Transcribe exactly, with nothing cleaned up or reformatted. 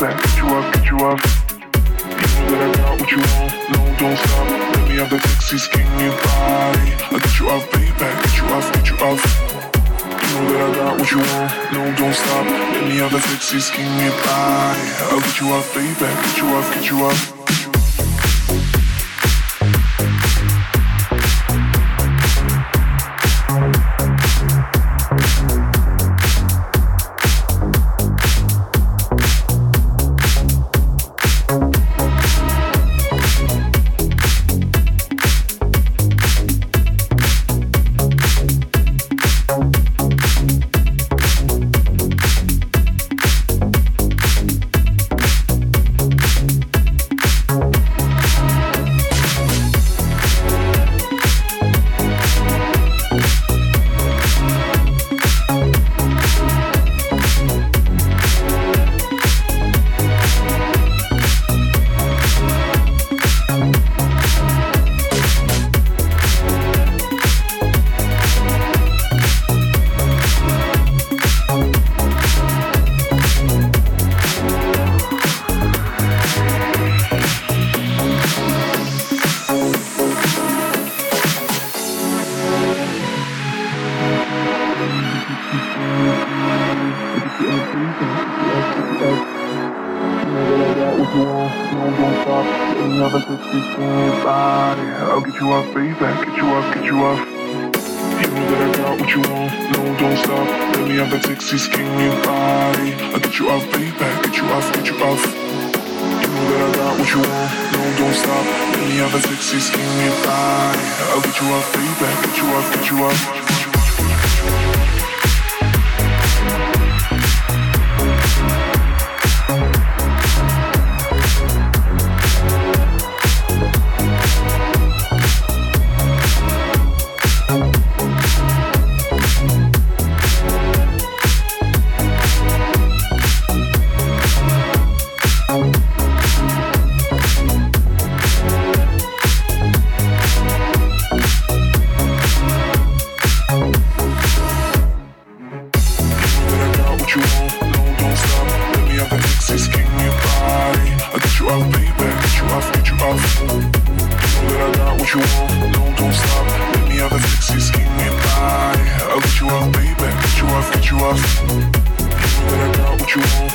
back, get you off, get you off. You know that I got what you want, no, don't stop. Let me have that sexy skinny body. I'll get you off, baby, get you off, get you off. You know that I got what you want, no, don't stop. Let me have that sexy skinny body. I'll get you off, baby, get you off, get you off. You know that I got what you want.